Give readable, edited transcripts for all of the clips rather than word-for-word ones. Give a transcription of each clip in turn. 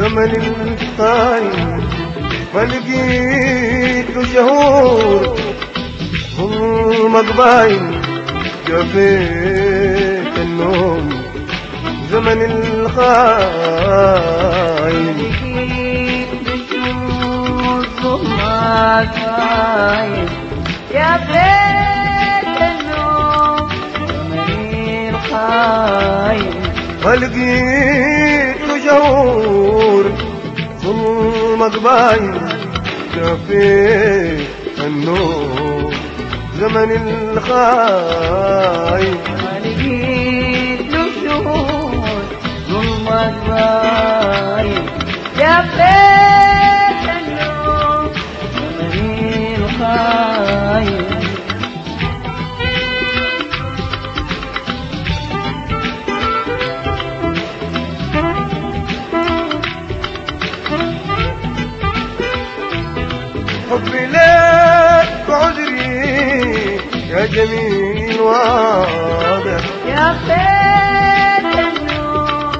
زمن الخاين ما لقيت له شهور ظلمك باين جفيت النوم زمن الخاين لقيت بشوف ظلمك باين جفيت النوم زمن الخاين ما لقيت له شهور ظلمك باين جفيت النوم زمن الخاين ما لقيت له شهور ظلمك باين جفيت النوم زمن الخاين حبي لك عذري يا جميل واضح يا خير النور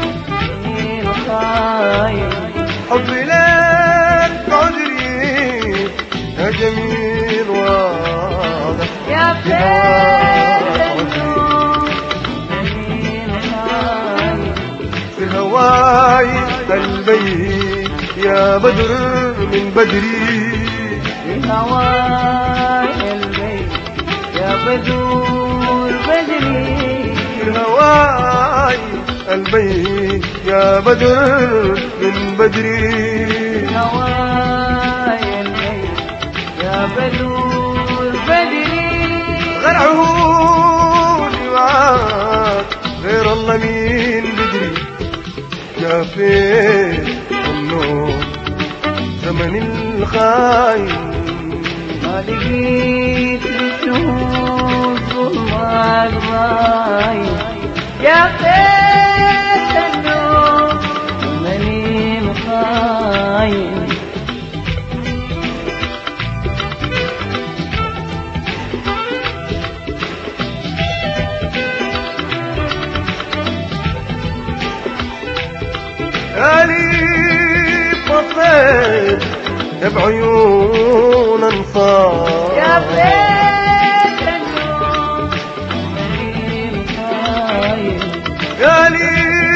الخاين حبي لك عذري يا جميل واضح يا خير النور الخاين في هواي قلبي يا بدر من بدري في هواي البيت يا بدور بدري في هواي قلبي يا بدر من بدري في هواي البيت يا بدور بدري غير عهودي معاك غير الله مين بدري جافيت النوم زمن الخاين ما لقيت بشوف ظلمك باين يا خير النوم زمن الخاين يالي بصيت بعيون انصار يا بيت النوم زمن الخاين يالي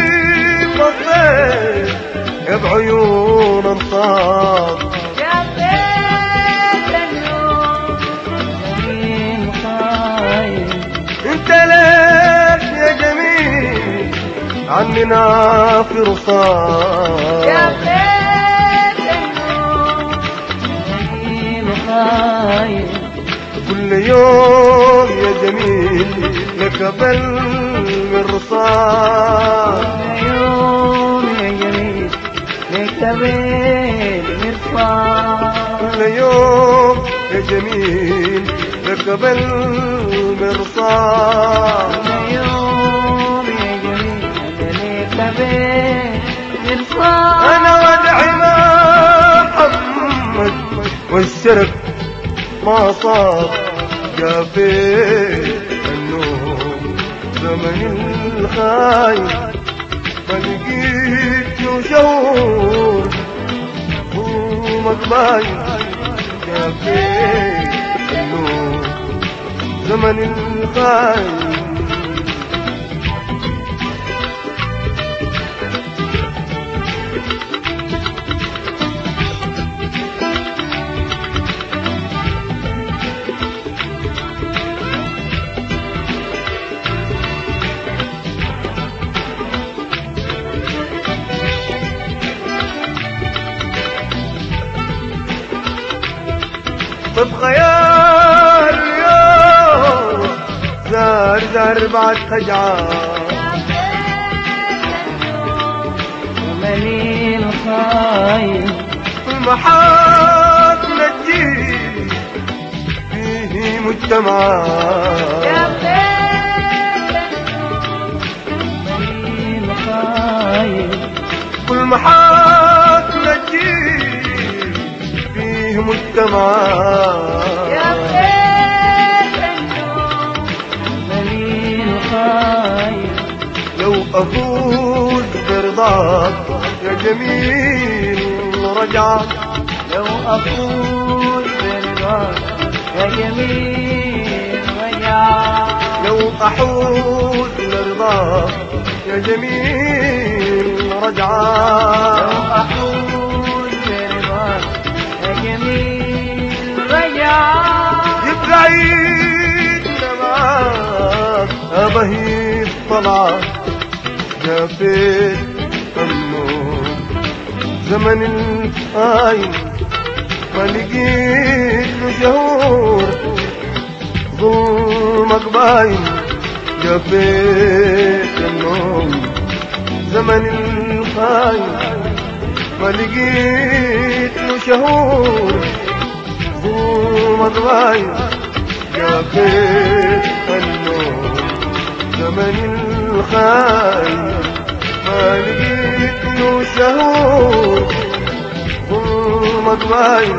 بصيت بعيون انصار يا بيت النوم زمن الخاين انت لك يا جميل عننا في رصاص يا بيت النوم زمن الخاين كل يوم يا جميل لك بالمرصاد يوم يا جميل لك بالمرصاد كل يوم يا جميل لك بالمرصاد يوم يا جميل لك بالمرصاد انا ودعي ما محمد والشرف ما صار جافيت النوم زمن الخاين ما لقيت له شهور ظلمك باين جافيت النوم زمن الخاين طب خيال اليوم زار زار بعد خجعان زمن الخاين المحاكم تجي فيه مجتمعات يا بيت زمن الخاين كل محاكم تجي فيه مجتمعات يا بيت زمن الخاين لو أفوز برضاك يا جميل رجعت لو أفوز برضاك يا جميل رجعت لو أحوز لرضاك يا جميل لو رجعت أفوز برضاك يا جميل رجعت يبعيد معاك أبهيد طلعت جافيت النور زمن الخاين ما لقيت له شهور ظلمك باين جافيت النوم زمن الخاين ما لقيت له شهور ظلمك باين جافيت النوم زمن الخاين ما لقيت له شهور ظلمك باين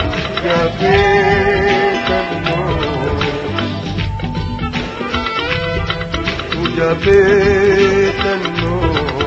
جافيت النوم وجافيت النوم